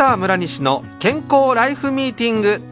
ー村西の健康ライフミーティング。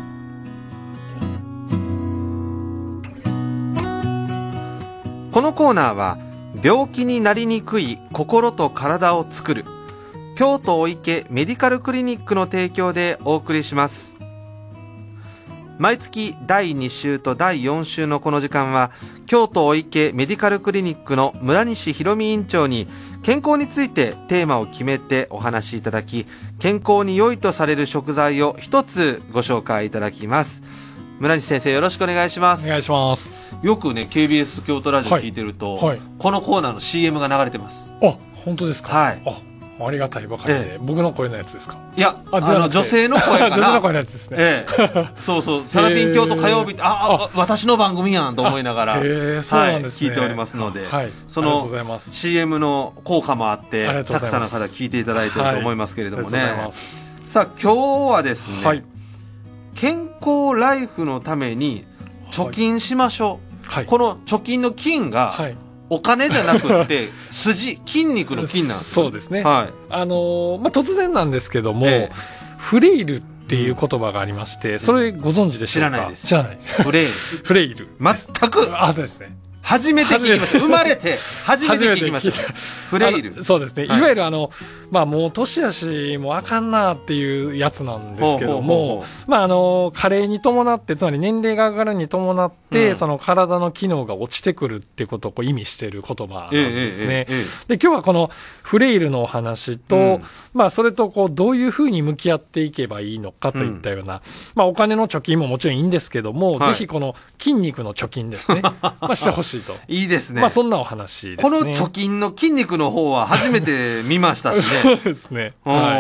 このコーナーは病気になりにくい心と体を作る京都お池メディカルクリニックの提供でお送りします。毎月第2週と第4週のこの時間は京都お池メディカルクリニックの村西博美院長に健康についてテーマを決めてお話しいただき、健康に良いとされる食材を一つご紹介いただきます。村西先生、よろしくお願いします。 お願いします。 よくね KBS 京都ラジオ聞いてると、はいはい、このコーナーの CM が流れてます。 あ、本当ですか。 はい。 ありがたいばかりで、僕の声のやつですか。 いや、女性の声かな。 女性の声のやつですね。 そうそう、サラピン京都火曜日って、私の番組やんと思いながら、 そうなんですね、 聞いておりますので、 その CM の効果もあって、たくさんの方聞いていただいていると思いますけれどもね。さあ、今日はですね、健康ライフのために貯金しましょう。この貯金の金が、お金じゃなくて筋肉の筋なんです。 そうですね。突然なんですけども、フレイルっていう言葉がありまして、それご存知でしょうか。 知らないです。 知らないです。 フレイル全くですね。 初めて聞きました。生まれて初めて聞きました。フレイル。 そうですね。いわゆるもう年やしもうあかんなっていうやつなんですけども、加齢に伴って、つまり年齢が上がるに伴って、その体の機能が落ちてくるっていうことを意味している言葉なんですね。で、今日はこのフレイルのお話と、それとどういうふうに向き合っていけばいいのかといったような、お金の貯金ももちろんいいんですけども、ぜひこの筋肉の貯金ですね。してほしい。 いいですね。 そんなお話ですね。 この貯金の筋肉の方は初めて見ましたしね。 そうですね。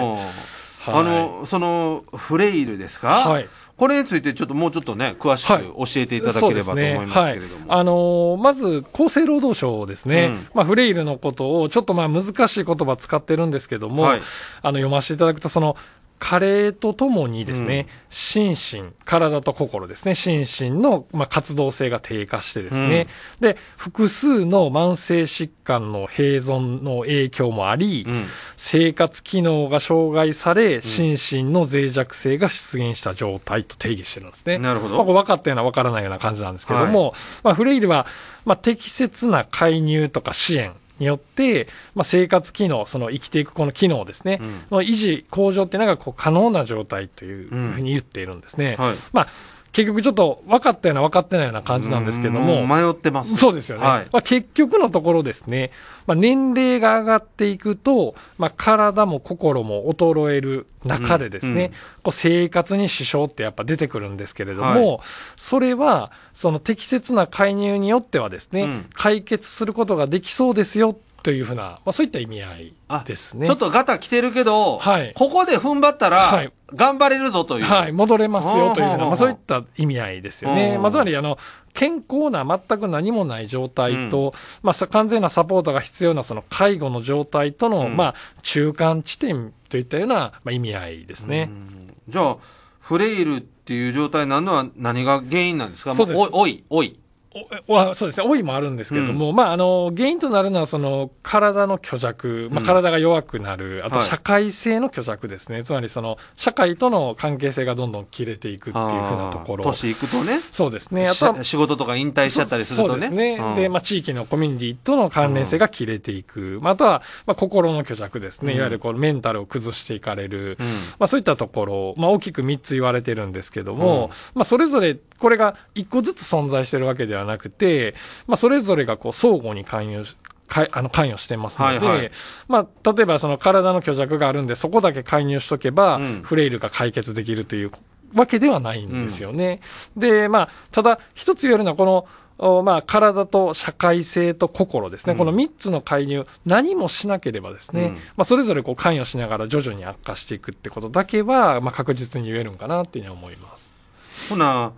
そのフレイルですか。これについてもうちょっとね、詳しく教えていただければと思いますけれども。 まず厚生労働省ですね。フレイルのことをちょっと難しい言葉使ってるんですけども、読ませていただくと、加齢とともにですね、心身、体と心ですね、心身の活動性が低下してですね、で、複数の慢性疾患の併存の影響もあり、生活機能が障害され、心身の脆弱性が出現した状態と定義してるんですね。 なるほど。 分かったような分からないような感じなんですけども、フレイルは、適切な介入とか支援、によって、生活機能、生きていくこの機能ですね、の維持、向上っていうのが可能な状態というふうに言っているんですね。結局ちょっと分かったような分かってないような感じなんですけども。 迷ってます。 そうですよね。結局のところですね、年齢が上がっていくと、体も心も衰える中でですね、生活に支障ってやっぱ出てくるんですけれども、それは、その適切な介入によってはですね、解決することができそうですよというふうな、そういった意味合いですね。 ちょっとガタ来てるけど、ここで踏ん張ったら、頑張れるぞという。 戻れますよというふうな、そういった意味合いですよね。つまり、健康な全く何もない状態と、完全なサポートが必要なその介護の状態との、中間地点といったような、意味合いですね。 じゃあ、フレイルっていう状態になるのは何が原因なんですか。 そうです。 老い。 そうですね。老いもあるんですけれども、原因となるのは、体の虚弱、体が弱くなる、あと社会性の虚弱ですね。つまり、社会との関係性がどんどん切れていくっていうふうなところ。 年いくとね。 そうですね。あとは仕事とか引退しちゃったりするとね。 そうですね。で、地域のコミュニティとの関連性が切れていく。あとは、心の虚弱ですね。いわゆるメンタルを崩していかれる。そういったところ、大きく3つ言われてるんですけども、それぞれ、これが1個ずつ存在してるわけではなくて、それぞれが相互に関与してますので、例えば体の虚弱があるんで、そこだけ介入しとけば、フレイルが解決できるというわけではないんですよね。で、ただ、一つ言えるのは、この、体と社会性と心ですね。この3つの介入、何もしなければですね、それぞれ関与しながら徐々に悪化していくってことだけは、確実に言えるんかなっていうふうに思います。 ほな、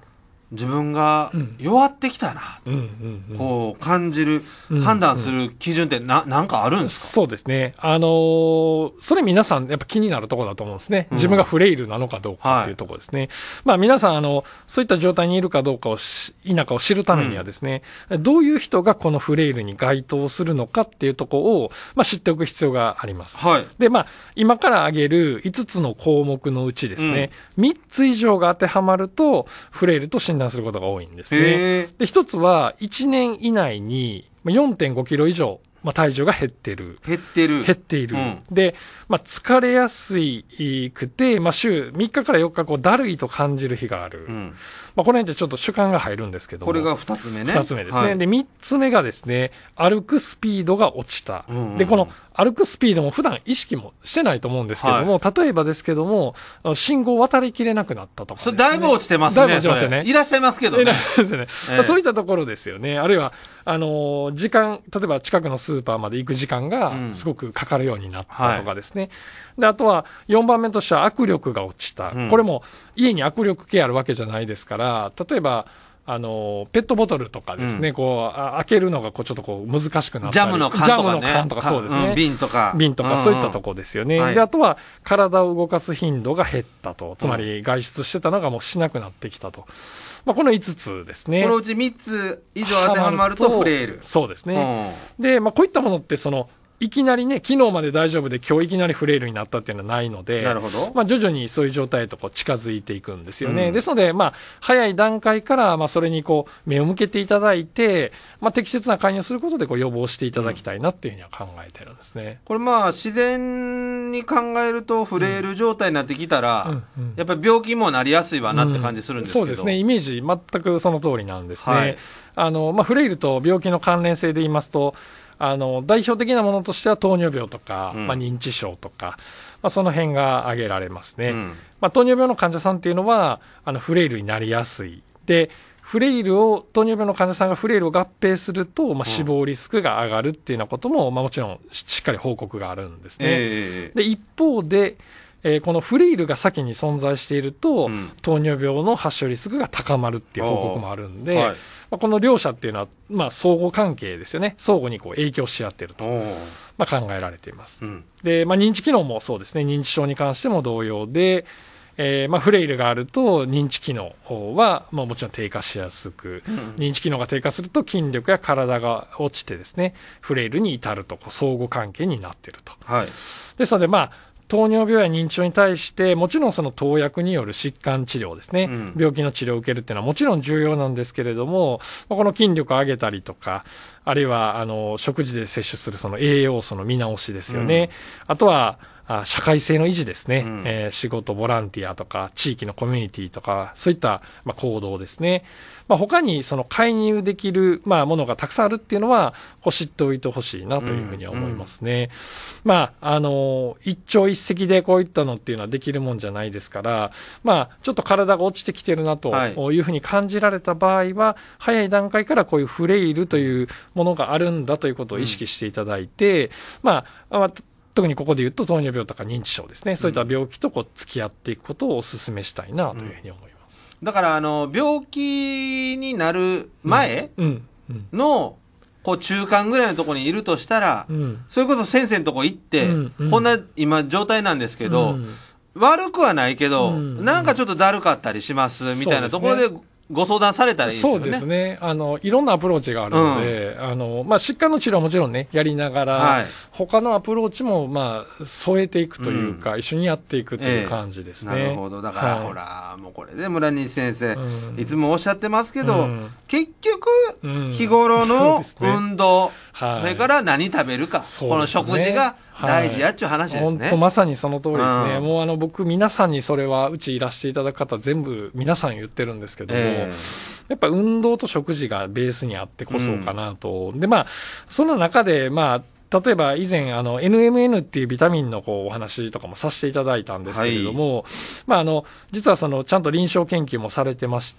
自分が弱ってきたな、こう感じる、判断する基準ってなんかあるんですか？ そうですね。それ皆さんやっぱ気になるところだと思うんですね。自分がフレイルなのかどうかっていうところですね。まあ皆さんそういった状態にいるかどうか否かを知るためにはですね、どういう人がこのフレイルに該当するのかっていうところを、まあ、知っておく必要があります。で、まあ今から挙げる5つの項目のうちですね、3つ以上が当てはまるとフレイルと診断することが多いんですね。で、一つは1年以内に 4.5 キロ以上、まあ、体重が減っている。で、まあ、疲れやすくて、まあ、週3日から4日こうだるいと感じる日がある。まあ、この辺ってちょっと主観が入るんですけども。 これが2つ目ね。 2つ目ですね。で、3つ目がですね、歩くスピードが落ちた。で、この歩くスピードも普段意識もしてないと思うんですけども、例えばですけども、信号を渡りきれなくなったとか、ね。 それだいぶ落ちてますね。 だいぶ落ちますよね。 いらっしゃいますけどね。 そういったところですよね。あるいは、時間、例えば近くのスーパーまで行く時間がすごくかかるようになったとかですね。で、あとは4番目としては握力が落ちた。これも家に握力計あるわけじゃないですから、例えば、ペットボトルとかですね、こう、開けるのがこうちょっとこう難しくなったり。 ジャムの缶とかそうですね。 瓶とか、 そういったとこですよね。で、あとは体を動かす頻度が減ったと。つまり外出してたのがもうしなくなってきたと。まあ、この5つですね。 このうち3つ以上当てはまるとフレイル。 そうですね。で、まあ、こういったものっていきなりね、昨日まで大丈夫で今日いきなりフレイルになったっていうのはないので、 なるほど。 まあ徐々にそういう状態へとこう近づいていくんですよね。ですので、まあ早い段階からまあそれにこう目を向けていただいて、まあ適切な介入することでこう予防していただきたいなっていうふうには考えてるんですね。 これまあ自然に考えるとフレイル状態になってきたら、やっぱり病気もなりやすいわなって感じするんですけど、 そうですね。イメージ全くその通りなんですね。まあフレイルと病気の関連性で言いますと、代表的なものとしては糖尿病とか、まあ、認知症とか、まあ、その辺が挙げられますね。まあ、糖尿病の患者さんっていうのは、フレイルになりやすい。で、糖尿病の患者さんがフレイルを合併すると、まあ、死亡リスクが上がるっていうようなことも、まあ、もちろんしっかり報告があるんですね。で、一方で、このフレイルが先に存在していると、糖尿病の発症リスクが高まるっていう報告もあるんで、まあ、この両者っていうのは、まあ、相互関係ですよね。相互にこう影響し合っていると、まあ、考えられています。で、まあ、認知機能もそうですね。認知症に関しても同様で、まあ、フレイルがあると認知機能は、まあ、もちろん低下しやすく、認知機能が低下すると筋力や体が落ちてですね、フレイルに至るとこう相互関係になっていると。ですので、まあ、糖尿病や認知症に対して、もちろんその投薬による疾患治療ですね、病気の治療を受けるっていうのはもちろん重要なんですけれども、この筋力を上げたりとか、あるいは食事で摂取するその栄養素の見直しですよね。あとは社会性の維持ですね、仕事、ボランティアとか、地域のコミュニティとか、そういった行動ですね。まあ、他にその介入できるものがたくさんあるっていうのは、知っておいてほしいなというふうには思いますね。まあ、一朝一夕でこういったのっていうのはできるもんじゃないですから、まあ、ちょっと体が落ちてきてるなというふうに感じられた場合は、早い段階からこういうフレイルというものがあるんだということを意識していただいて、まあ、特にここで言うと糖尿病とか認知症ですね。そういった病気と付き合っていくことをお勧めしたいなというふうに思います。 だから病気になる前のこう中間ぐらいのところにいるとしたら、それこそ先生のとこ行って、こんな今状態なんですけど、悪くはないけど、なんかちょっとだるかったりしますみたいなところでご相談されたらいいですよね。 そうですね。いろんなアプローチがあるので、まあ、疾患の治療はもちろんね、やりながら、他のアプローチも、まあ、添えていくというか、一緒にやっていくという感じですね。 なるほど。だから、ほら、もうこれで村西先生、いつもおっしゃってますけど、結局、日頃の運動、それから何食べるか、この食事が大事やっちゅう話ですね。 本当まさにその通りですね。もう僕皆さんにそれはうちいらしていただく方全部皆さん言ってるんですけども、やっぱ運動と食事がベースにあってこそかなと。で、まあ、その中で、まあ、例えば以前NMN っていうビタミンのお話とかもさせていただいたんですけれども、まあ実はちゃんと臨床研究もされてまして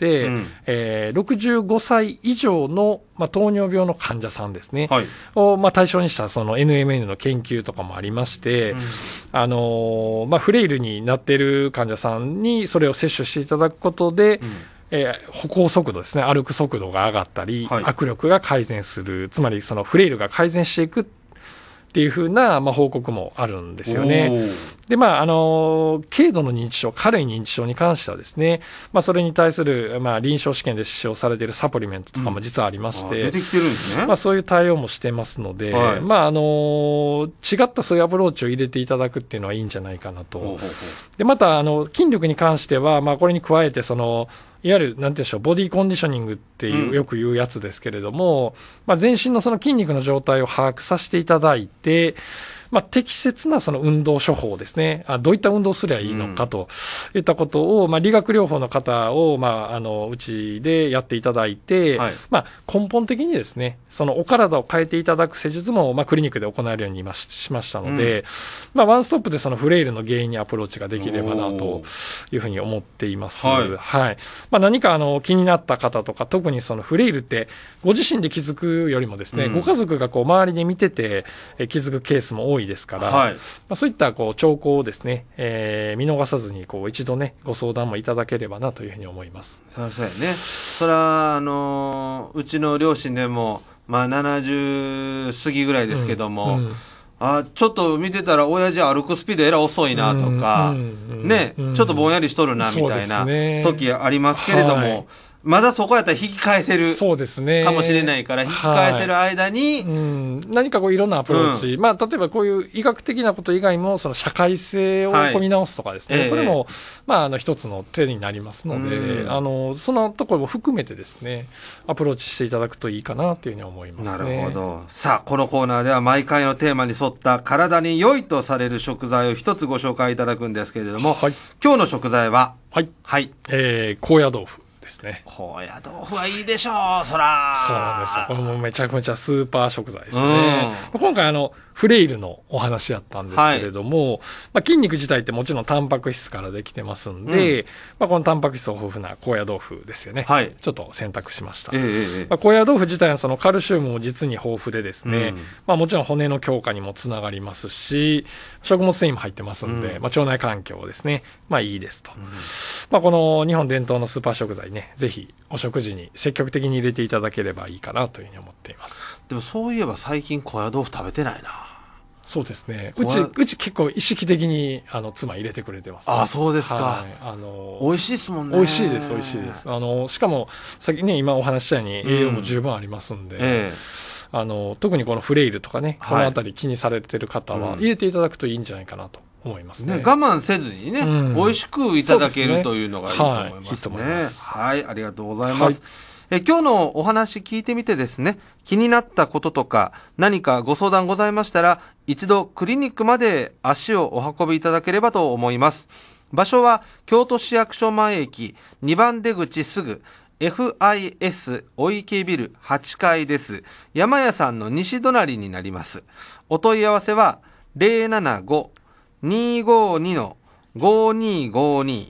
、65歳以上の糖尿病の患者さんですね、を対象にしたその NMN の研究とかもありまして、フレイルになっている患者さんにそれを摂取していただくことで、 歩行速度ですね、歩く速度が上がったり、握力が改善する、つまりそのフレイルが改善していくっていうふうな、報告もあるんですよね。で、軽度の認知症、軽い認知症に関してはですね、それに対する、臨床試験で使用されているサプリメントとかも実はありまして、 出てきてるんですね。 そういう対応もしてますので、違ったそういうアプローチを入れていただくっていうのはいいんじゃないかなと。で、また、筋力に関しては、これに加えて、いわゆる、なんていうんでしょう、ボディコンディショニングっていう、よく言うやつですけれども、全身のその筋肉の状態を把握させていただいて、適切なその運動処方ですね。どういった運動をすればいいのかといったことを、理学療法の方を、うちでやっていただいて、根本的にですね、そのお体を変えていただく施術も、クリニックで行えるようにしましたので、ワンストップでそのフレイルの原因にアプローチができればなというふうに思っています。何か気になった方とか、特にそのフレイルってご自身で気づくよりもですね、ご家族が周りで見てて気づくケースも多いですから、そういった兆候をですね、見逃さずに一度ね、ご相談もいただければなというふうに思います。 そうやね。それはうちの両親でも、70過ぎぐらいですけども、ちょっと見てたら親父歩くスピードえら遅いなとか、ちょっとぼんやりしとるなみたいな時ありますけれども、まだそこやったら引き返せるかもしれないから、引き返せる間に、 何かいろんなアプローチ、例えばこういう医学的なこと以外も、その社会性を見直すとかですね、それも、一つの手になりますので、そのところも含めてですね、アプローチしていただくといいかなというふうに思いますね。 なるほど。さあ、このコーナーでは毎回のテーマに沿った体に良いとされる食材を一つご紹介いただくんですけれども、今日の食材は、 高野豆腐。ですね。 高野豆腐はいいでしょう、そら。 そうなんですよ。これもめちゃくちゃスーパー食材ですね。今回フレイルのお話やったんですけれども、筋肉自体ってもちろんタンパク質からできてますんで、このタンパク質豊富な高野豆腐ですよね。ちょっと選択しました。高野豆腐自体はそのカルシウムも実に豊富でですね、もちろん骨の強化にもつながりますし、食物繊維も入ってますんで、腸内環境ですね、いいですと。この日本伝統のスーパー食材ね、ぜひお食事に積極的に入れていただければいいかなというふうに思っています。 でもそういえば最近高野豆腐食べてないな。 そうですね。うち結構意識的に妻入れてくれてます、 ね。そうですか。美味しいですもんね。 美味しいです。しかもさっきね、今お話したように栄養も十分ありますんで、特にこのフレイルとかね、このあたり気にされてる方は入れていただくといいんじゃないかなと思いますね。 我慢せずにね、美味しくいただけるというのがいいと思いますね。ありがとうございます。今日のお話聞いてみてですね、気になったこととか何かご相談ございましたら、一度クリニックまで足をお運びいただければと思います。場所は京都市役所前駅2番出口すぐ FIS お池ビル8階です。山屋さんの西隣になります。お問い合わせは 075-252-5252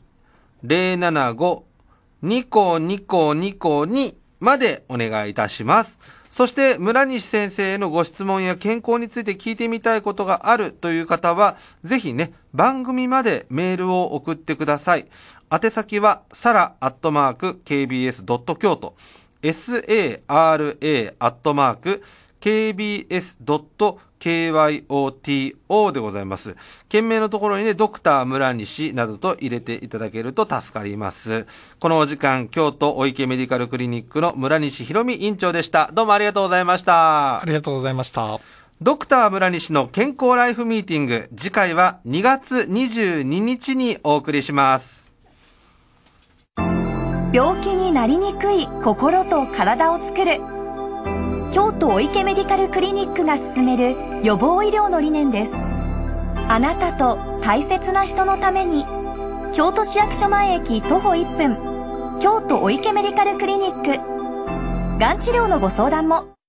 075-25252までお願いいたします。そして村西先生へのご質問や健康について聞いてみたいことがあるという方は、ぜひね、番組までメールを送ってください。宛先はsara@kbs.kyoto sara@kbs.kyoto でございます。件名のところにね、ドクター村西などと入れていただけると助かります。このお時間、京都お池メディカルクリニックの村西ひろみ院長でした。どうもありがとうございました。 ありがとうございました。 ドクター村西の健康ライフミーティング、次回は2月22日にお送りします。 病気になりにくい心と体を作る、京都お池メディカルクリニックが進める予防医療の理念です。あなたと大切な人のために、京都市役所前駅徒歩1分、京都お池メディカルクリニック。がん治療のご相談も